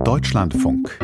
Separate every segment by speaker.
Speaker 1: Deutschlandfunk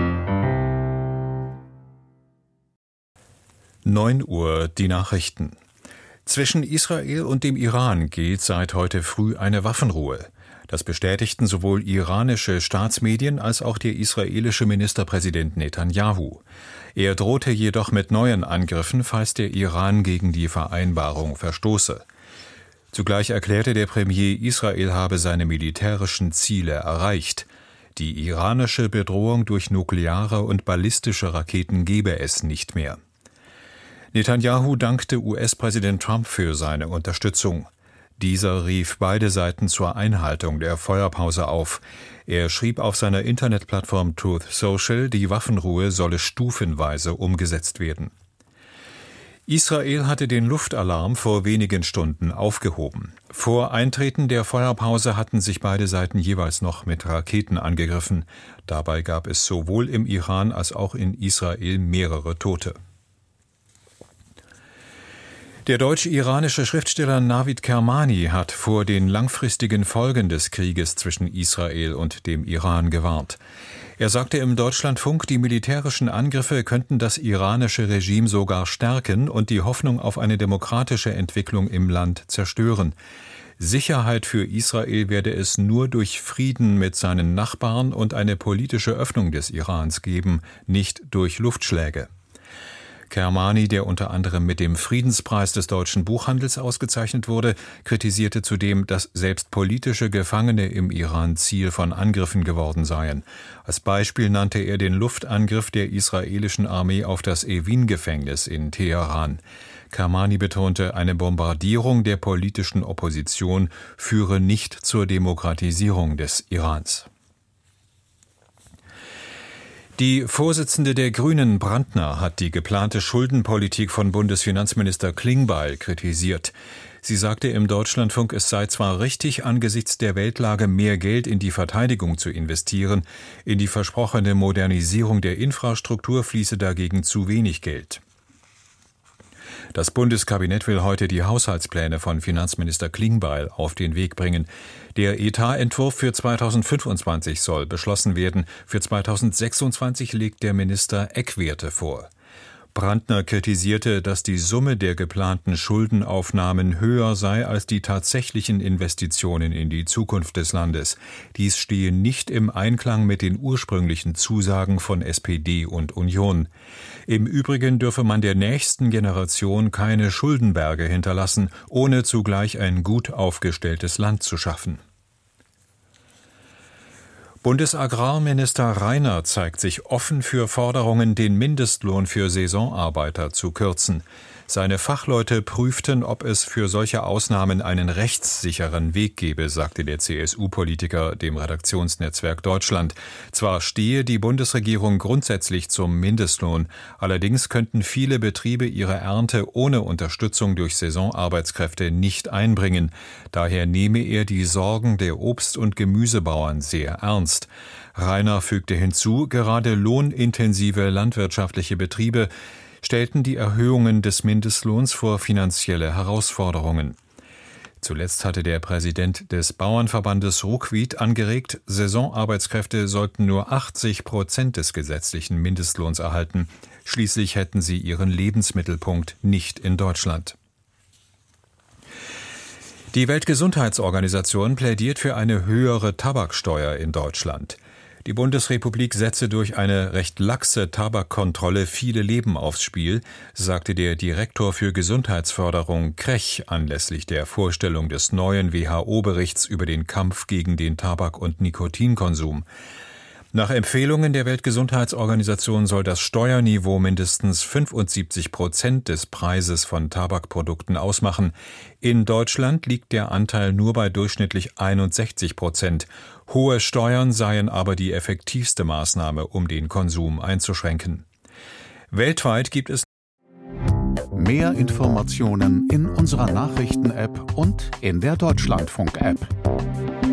Speaker 1: 9 Uhr, die Nachrichten. Zwischen Israel und dem Iran gilt seit heute früh eine Waffenruhe. Das bestätigten sowohl iranische Staatsmedien als auch der israelische Ministerpräsident Netanyahu. Er drohte jedoch mit neuen Angriffen, falls der Iran gegen die Vereinbarung verstoße. Zugleich erklärte der Premier, Israel habe seine militärischen Ziele erreicht. Die iranische Bedrohung durch nukleare und ballistische Raketen gebe es nicht mehr. Netanyahu dankte US-Präsident Trump für seine Unterstützung. Dieser rief beide Seiten zur Einhaltung der Feuerpause auf. Er schrieb auf seiner Internetplattform Truth Social, die Waffenruhe solle stufenweise umgesetzt werden. Israel hatte den Luftalarm vor wenigen Stunden aufgehoben. Vor Eintreten der Feuerpause hatten sich beide Seiten jeweils noch mit Raketen angegriffen. Dabei gab es sowohl im Iran als auch in Israel mehrere Tote. Der deutsch-iranische Schriftsteller Navid Kermani hat vor den langfristigen Folgen des Krieges zwischen Israel und dem Iran gewarnt. Er sagte im Deutschlandfunk, die militärischen Angriffe könnten das iranische Regime sogar stärken und die Hoffnung auf eine demokratische Entwicklung im Land zerstören. Sicherheit für Israel werde es nur durch Frieden mit seinen Nachbarn und eine politische Öffnung des Irans geben, nicht durch Luftschläge. Kermani, der unter anderem mit dem Friedenspreis des deutschen Buchhandels ausgezeichnet wurde, kritisierte zudem, dass selbst politische Gefangene im Iran Ziel von Angriffen geworden seien. Als Beispiel nannte er den Luftangriff der israelischen Armee auf das Evin-Gefängnis in Teheran. Kermani betonte, eine Bombardierung der politischen Opposition führe nicht zur Demokratisierung des Irans. Die Vorsitzende der Grünen, Brandner, hat die geplante Schuldenpolitik von Bundesfinanzminister Klingbeil kritisiert. Sie sagte im Deutschlandfunk, es sei zwar richtig, angesichts der Weltlage mehr Geld in die Verteidigung zu investieren, in die versprochene Modernisierung der Infrastruktur fließe dagegen zu wenig Geld. Das Bundeskabinett will heute die Haushaltspläne von Finanzminister Klingbeil auf den Weg bringen. Der Etatentwurf für 2025 soll beschlossen werden. Für 2026 legt der Minister Eckwerte vor. Brandner kritisierte, dass die Summe der geplanten Schuldenaufnahmen höher sei als die tatsächlichen Investitionen in die Zukunft des Landes. Dies stehe nicht im Einklang mit den ursprünglichen Zusagen von SPD und Union. Im Übrigen dürfe man der nächsten Generation keine Schuldenberge hinterlassen, ohne zugleich ein gut aufgestelltes Land zu schaffen. Bundesagrarminister Rainer zeigt sich offen für Forderungen, den Mindestlohn für Saisonarbeiter zu kürzen. Seine Fachleute prüften, ob es für solche Ausnahmen einen rechtssicheren Weg gebe, sagte der CSU-Politiker dem Redaktionsnetzwerk Deutschland. Zwar stehe die Bundesregierung grundsätzlich zum Mindestlohn, allerdings könnten viele Betriebe ihre Ernte ohne Unterstützung durch Saisonarbeitskräfte nicht einbringen. Daher nehme er die Sorgen der Obst- und Gemüsebauern sehr ernst. Rainer fügte hinzu, gerade lohnintensive landwirtschaftliche Betriebe stellten die Erhöhungen des Mindestlohns vor finanzielle Herausforderungen. Zuletzt hatte der Präsident des Bauernverbandes Ruckwied angeregt, Saisonarbeitskräfte sollten nur 80% des gesetzlichen Mindestlohns erhalten. Schließlich hätten sie ihren Lebensmittelpunkt nicht in Deutschland. Die Weltgesundheitsorganisation plädiert für eine höhere Tabaksteuer in Deutschland. Die Bundesrepublik setze durch eine recht laxe Tabakkontrolle viele Leben aufs Spiel, sagte der Direktor für Gesundheitsförderung Krech anlässlich der Vorstellung des neuen WHO-Berichts über den Kampf gegen den Tabak- und Nikotinkonsum. Nach Empfehlungen der Weltgesundheitsorganisation soll das Steuerniveau mindestens 75% des Preises von Tabakprodukten ausmachen. In Deutschland liegt der Anteil nur bei durchschnittlich 61%. Hohe Steuern seien aber die effektivste Maßnahme, um den Konsum einzuschränken. Weltweit gibt es
Speaker 2: mehr Informationen in unserer Nachrichten-App und in der Deutschlandfunk-App.